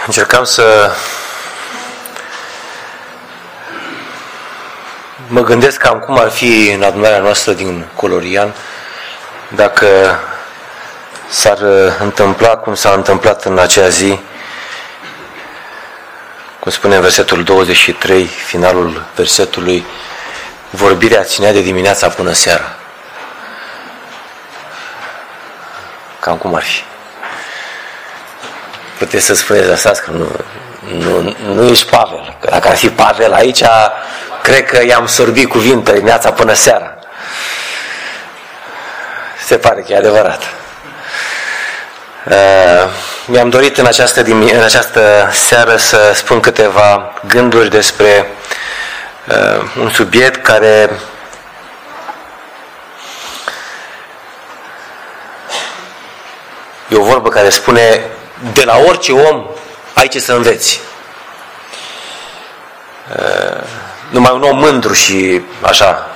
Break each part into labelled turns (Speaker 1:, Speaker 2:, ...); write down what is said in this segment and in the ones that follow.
Speaker 1: Încercam să mă gândesc cam cum ar fi în adunarea noastră din Colorian dacă s-ar întâmpla cum s-a întâmplat în acea zi, cum spune în versetul 23, finalul versetului, vorbirea ținea de dimineața până seara. Cam cum ar fi? Puteți să spuneți asta, că nu ești Pavel. Că dacă ar fi Pavel aici, cred că i-am sorbit cuvinte dimineața până seara. Se pare că e adevărat. Mi-am dorit în această seară să spun câteva gânduri despre un subiect care e o vorbă care spune: de la orice om ai ce să înveți. Numai un om mândru și așa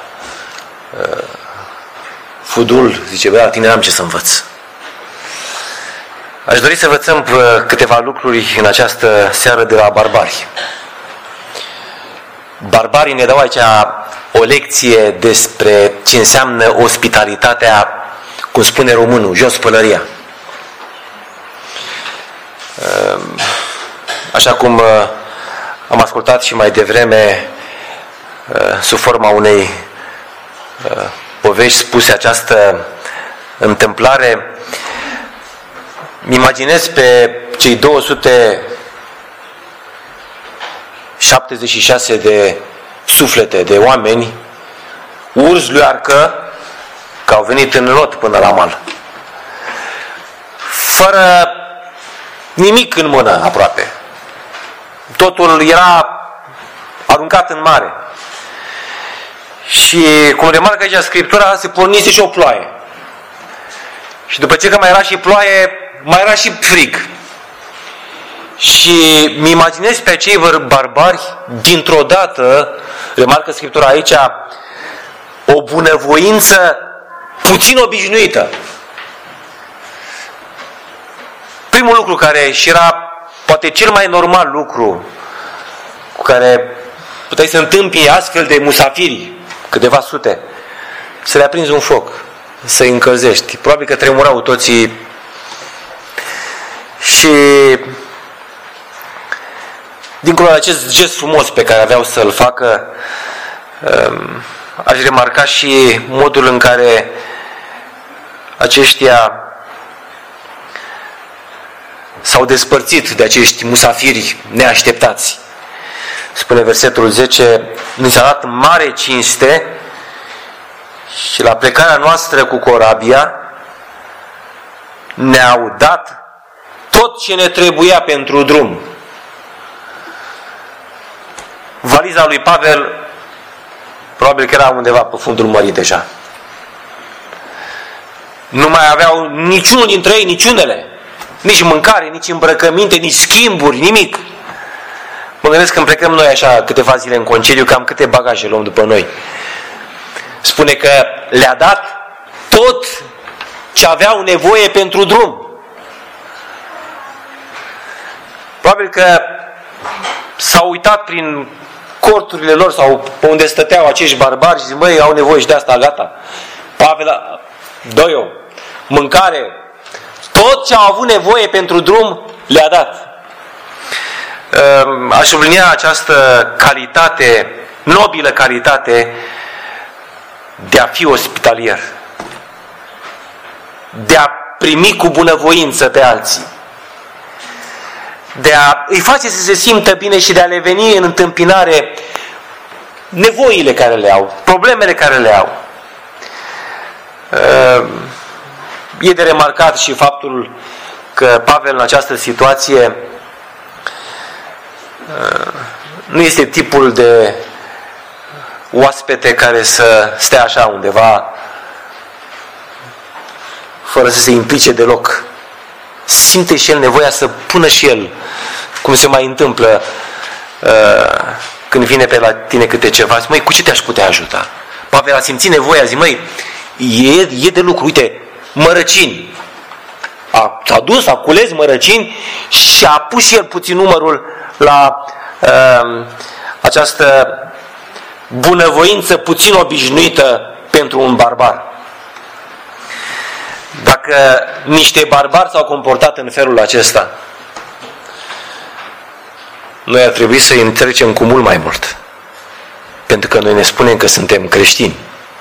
Speaker 1: fudul zice: bă, la tine n-am ce să învăț. Aș dori să învățăm câteva lucruri în această seară de la barbari. Barbarii ne dau aici o lecție despre ce înseamnă ospitalitatea, cum spune românul, jos pălăria. Așa cum am ascultat și mai devreme sub forma unei povești spuse această întâmplare, mi imaginez pe cei 276 de suflete, de oameni urzi lui arcă, că au venit în lot până la mal, fără nimic în mână aproape. Totul era aruncat în mare. Și cum remarcă aici Scriptura, se pornise și o ploaie. Și după ce că mai era și ploaie, mai era și frig. Și mi imaginez pe acei barbari, dintr-o dată, remarcă Scriptura aici, o bunăvoință puțin obișnuită. Primul lucru care și era poate cel mai normal lucru cu care puteai să întâmpini astfel de musafiri, câteva sute, să le aprinzi un foc, să-i încălzești. Probabil că tremurau toții. Și dincolo de acest gest frumos pe care aveau să-l facă, aș remarca și modul în care aceștia s-au despărțit de acești musafiri neașteptați. Spune versetul 10: ni s-a dat mare cinste și la plecarea noastră cu corabia ne-au dat tot ce ne trebuia pentru drum. Valiza lui Pavel probabil că era undeva pe fundul mării deja. Nu mai aveau niciunul dintre ei niciunele. Nici mâncare, nici îmbrăcăminte, nici schimburi, nimic. Mă gândesc când plecăm noi așa câteva zile în concediu, cam câte bagaje luăm după noi. Spune că le-a dat tot ce aveau nevoie pentru drum. Probabil că s-au uitat prin corturile lor sau pe unde stăteau acești barbari și zic: măi, au nevoie și de asta, gata. Pavel, dă-o, mâncare, tot ce au avut nevoie pentru drum le-a dat. Aș sublinia această calitate, nobilă calitate de a fi ospitalier, de a primi cu bunăvoință pe alții, de a îi face să se simtă bine și de a le veni în întâmpinare nevoile care le au, problemele care le au. E de remarcat și faptul că Pavel în această situație nu este tipul de oaspete care să stea așa undeva fără să se implice deloc. Simte și el nevoia să pună și el, cum se mai întâmplă când vine pe la tine câte ceva, zic: măi, cu ce te-aș putea ajuta? Pavel a simțit nevoia, zic: măi, e de lucru, uite, mărăcini, s-a dus, a cules mărăcini și a pus și el puțin numărul la această bunăvoință puțin obișnuită pentru un barbar. Dacă niște barbari s-au comportat în felul acesta, noi ar trebui să îi trecem cu mult mai mult. Pentru că noi ne spunem că suntem creștini.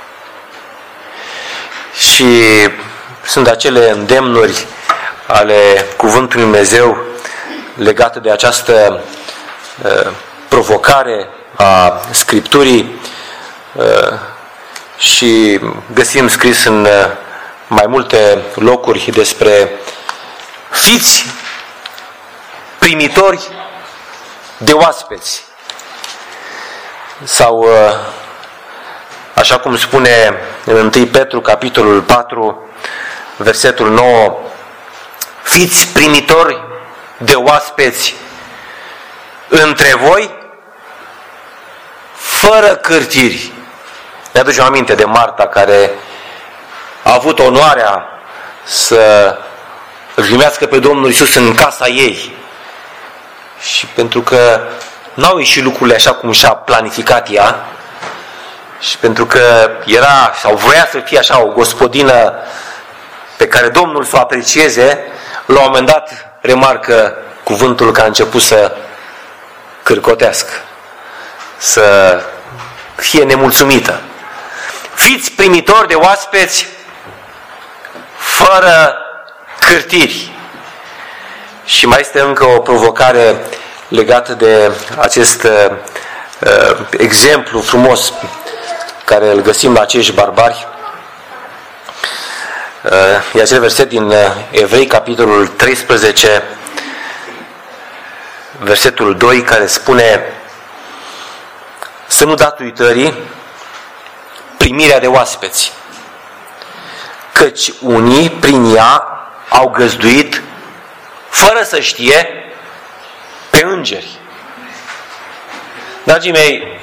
Speaker 1: Și sunt acele îndemnuri ale Cuvântului Dumnezeu legate de această provocare a Scripturii și găsim scris în mai multe locuri despre fiți primitori de oaspeți. Sau, așa cum spune în 1 Petru, capitolul 4, versetul 9, fiți primitori de oaspeți între voi, fără cârtiri. Ne aducem aminte de Marta, care a avut onoarea să îl primească pe Domnul Iisus în casa ei. Și pentru că n-au ieșit lucrurile așa cum și-a planificat ea, și pentru că era sau voia să fie așa o gospodină pe care Domnul să o aprecieze, la un moment dat remarcă cuvântul că a început să cârcotească, să fie nemulțumită. Fiți primitori de oaspeți fără cârtiri. Și mai este încă o provocare legată de acest exemplu frumos care îl găsim la acești barbari. E acel verset din Evrei, capitolul 13, versetul 2, care spune: să nu dați uitării primirea de oaspeți, căci unii prin ea au găzduit fără să știe pe îngeri. Dragii mei,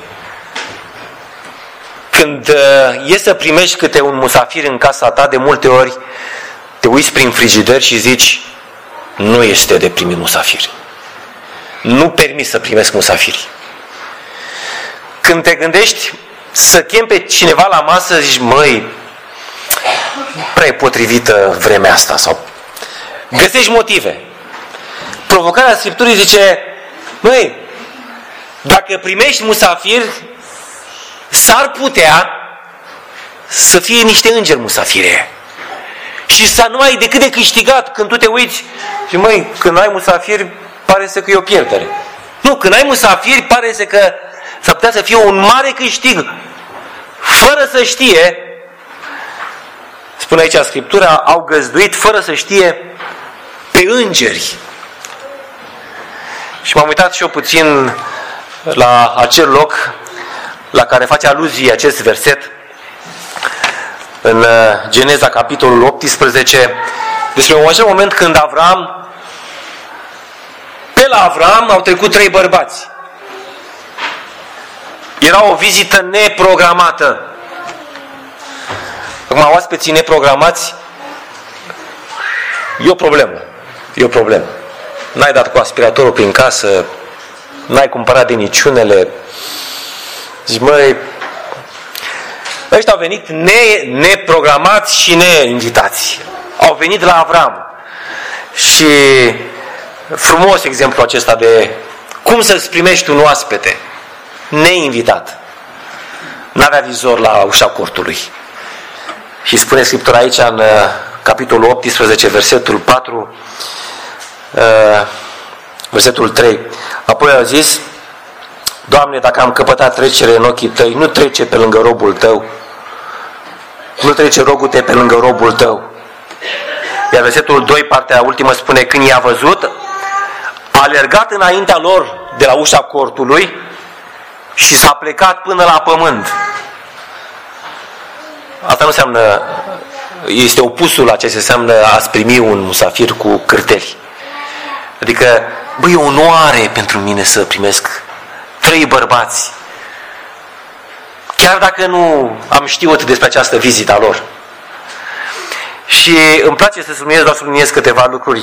Speaker 1: când e să primești câte un musafir în casa ta, de multe ori te uiți prin frigider și zici: nu este de primit musafiri. Nu permis să primesc musafiri. Când te gândești să chemi pe cineva la masă, zici: măi, prea e potrivită vremea asta, sau găsești motive. Provocarea Scripturii zice: măi, dacă primești musafiri, s-ar putea să fie niște îngeri musafire. Și să nu ai decât de câștigat când tu te uiți și măi, când ai musafiri, pare să că e o pierdere. Nu, când ai musafiri, pare să că s-ar putea să fie un mare câștig. Fără să știe, spune aici Scriptura, au găzduit fără să știe pe îngeri. Și m-am uitat și eu puțin la acel loc la care face aluzie acest verset în Geneza, capitolul 18, despre un acel moment când pe la Avram au trecut 3 bărbați. Era o vizită neprogramată. Acum, oaspeții neprogramați e o problemă. E o problemă. N-ai dat cu aspiratorul prin casă, n-ai cumpărat de niciunele. Zici, măi, ăștia au venit neprogramați și neinvitați. Au venit la Avram. Și frumos exemplu acesta de cum să-ți primești un oaspete neinvitat. N-avea vizor la ușa cortului. Și spune Scriptura aici în capitolul 18, versetul 4, versetul 3. Apoi a zis: Doamne, dacă am căpătat trecere în ochii Tăi, nu trece pe lângă robul Tău. Nu trece rogul-te pe lângă robul Tău. Iar versetul 2, partea ultimă, spune: când i-a văzut, a alergat înaintea lor de la ușa cortului și s-a plecat până la pământ. Asta nu înseamnă, este opusul la ce se înseamnă a-ți primi un musafir cu cârteli. Adică, băi, e o onoare pentru mine să primesc 3 bărbați. Chiar dacă nu am știut despre această vizită a lor. Și îmi place să subliniez câteva lucruri.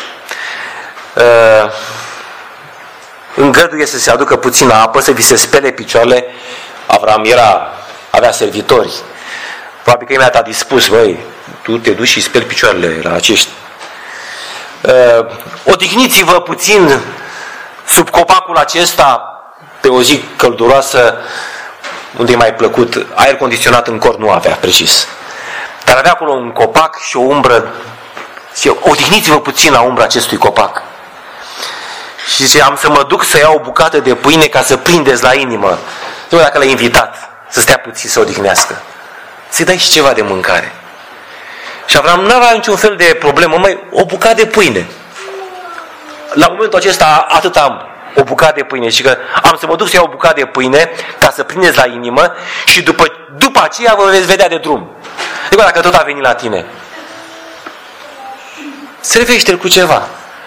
Speaker 1: Îngăduie să se aducă puțină apă, să vi se spele picioarele. Avram avea servitori. Probabil că imediat a dispus, băi, tu te duci și speli picioarele la acești. Odihniți-vă puțin sub copacul acesta pe o zi călduroasă, unde e mai plăcut. Aer condiționat în cor nu avea, precis. Dar avea acolo un copac și o umbră. Și odihniți-vă puțin la umbra acestui copac. Și zice, am să mă duc să iau o bucată de pâine ca să prindeți la inimă. Nu dacă l-ai invitat să stea puțin să odihnească. Să-i dai și ceva de mâncare. Și Avram nu avea niciun fel de problemă, măi, o bucată de pâine. La momentul acesta atât am, o bucată de pâine. Și că am să mă duc să iau o bucată de pâine ca să prindeți la inimă și după aceea vă veți vedea de drum. Adică dacă tot a venit la tine, servește-l cu ceva.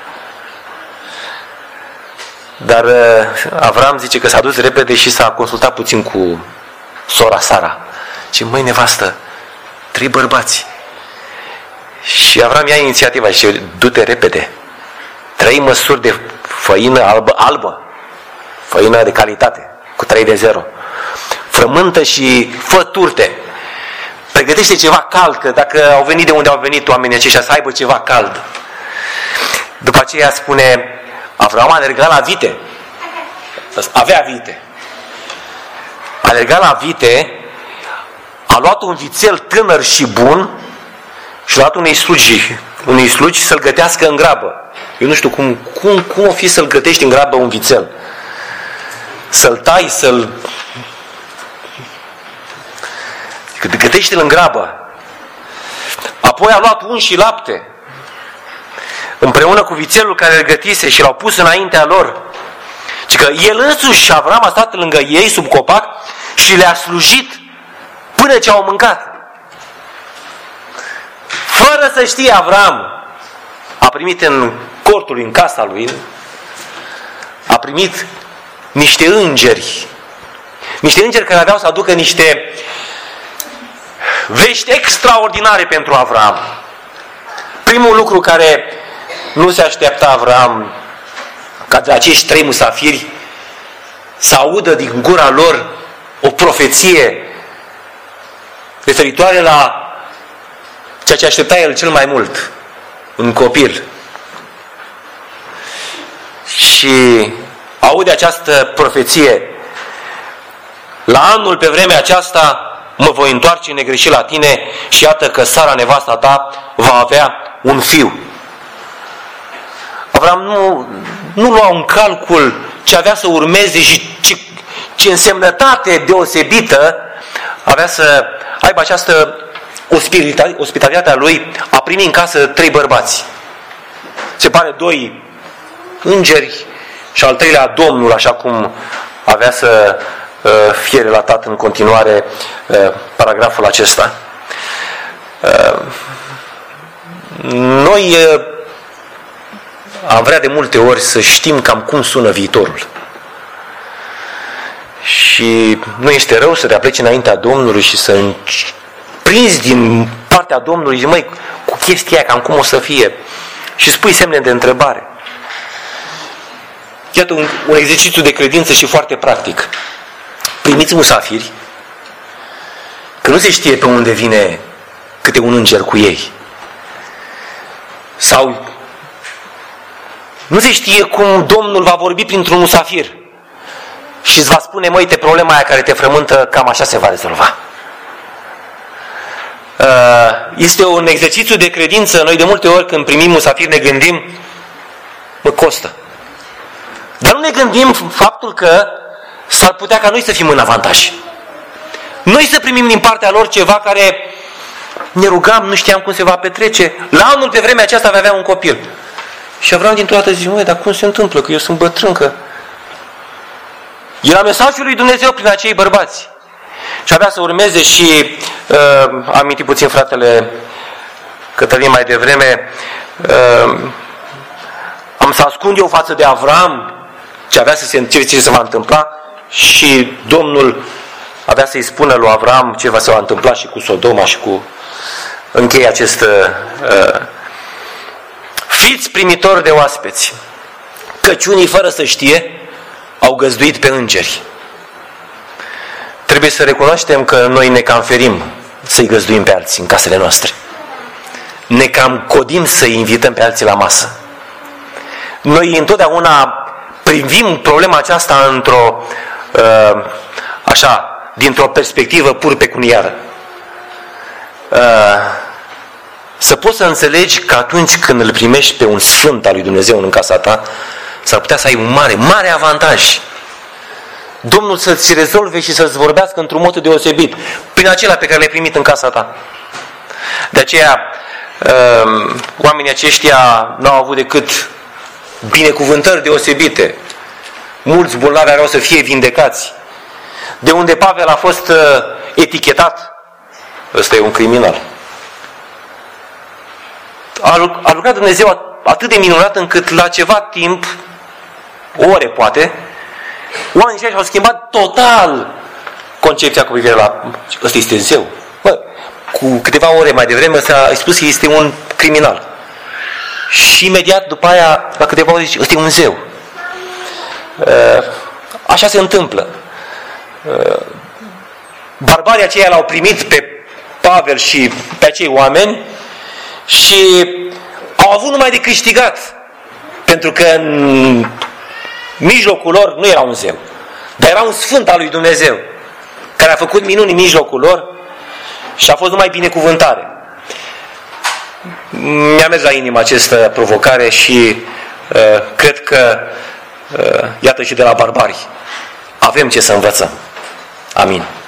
Speaker 1: Dar Avram zice că s-a dus repede și s-a consultat puțin cu sora Sara. Ce măi, nevastă, 3 bărbați. Și Avram ia inițiativa și zice, du-te repede. 3 măsuri de făină albă. Făină de calitate, cu 3 de 0. Frământă și fă turte. Pregătește ceva cald, că dacă au venit de unde au venit oamenii aceștia, să aibă ceva cald. După aceea spune, Avram a alergat la vite. Avea vite. A alergat la vite, a luat un vițel tânăr și bun și l-a luat unei slugi să-l gătească în grabă. Eu nu știu cum o fi să-l gătești în grabă un vițel. Să-l tai, gătește-l în grabă. Apoi a luat un și lapte împreună cu vițelul care îl gătise și l-au pus înaintea lor. Și că el însuși, Avram, a stat lângă ei sub copac și le-a slujit până ce au mâncat. Fără să știe Avram, a primit în cortul lui, în casa lui, a primit niște îngeri. Niște îngeri care aveau să aducă niște vești extraordinare pentru Avram. Primul lucru care nu se aștepta Avram, ca de acești 3 musafiri să audă din gura lor o profeție referitoare la ceea ce aștepta el cel mai mult, un copil. Și aude această profeție: la anul pe vremea aceasta mă voi întoarce negreșit la tine și iată că Sara, nevasta ta, va avea un fiu. Avram nu lua în calcul ce avea să urmeze și ce însemnătate deosebită avea să aibă această ospitalitate a lui, a primi în casă 3 bărbați. Se pare 2 îngeri și al 3-lea Domnul, așa cum avea să fie relatat în continuare paragraful acesta. Noi am vrea de multe ori să știm cam cum sună viitorul. Și nu este rău să te apleci înaintea Domnului și să prinzi din partea Domnului, zici, măi, cu chestia aia, cam cum o să fie. Și spui semne de întrebare. Iată un exercițiu de credință și foarte practic. Primiți musafiri, că nu se știe pe unde vine câte un înger cu ei. Sau nu se știe cum Domnul va vorbi printr-un musafir și îți va spune, măi, problema aia care te frământă, cam așa se va rezolva. Este un exercițiu de credință. Noi de multe ori când primim musafiri ne gândim, mă costă. Dar nu ne gândim faptul că s-ar putea ca noi să fim în avantaj. Noi să primim din partea lor ceva care ne rugam, nu știam cum se va petrece. La anul pe vremea aceasta va avea un copil. Și Avram dintr-o dată zice, măi, dar cum se întâmplă? Că eu sunt bătrân, că era mesajul lui Dumnezeu prin acei bărbați. Și avea să urmeze și am amintit puțin fratele Cătălin mai devreme, am să ascund eu față de Avram ce se va întâmpla și Domnul avea să-i spună lui Avram ce se va întâmpla și cu Sodoma și cu închei acest fiți primitori de oaspeți, căci unii fără să știe au găzduit pe îngeri. Trebuie să recunoaștem că noi ne cam ferim să-i găzduim pe alții în casele noastre. Ne cam codim să-i invităm pe alții la masă. Noi întotdeauna privim problema aceasta într-o dintr-o perspectivă pur pecuniară. Să poți să înțelegi că atunci când îl primești pe un sfânt al lui Dumnezeu în casa ta, s-ar putea să ai un mare avantaj. Domnul să-ți rezolve și să-ți vorbească într-un mod deosebit prin acela pe care l-ai primit în casa ta. De aceea, oamenii aceștia n-au avut decât binecuvântări deosebite. Mulți bolnavi aveau să fie vindecați. De unde Pavel a fost etichetat, ăsta e un criminal. A lucrat Dumnezeu atât de minunat încât la ceva timp, ore poate, oamenii aceia și-au schimbat total concepția cu privire la ăsta este zeu. Bă, cu câteva ore mai devreme s-a spus că este un criminal. Și imediat după aia, la câteva ore zice, ăsta e un zeu. Așa se întâmplă. Barbarii aceia l-au primit pe Pavel și pe acei oameni și au avut numai de câștigat, pentru că în mijlocul lor nu era un zeu, dar era un sfânt al lui Dumnezeu care a făcut minuni în mijlocul lor și a fost numai binecuvântare. Mi-a mers la inimă această provocare și cred că iată și de la barbari avem ce să învățăm. Amin.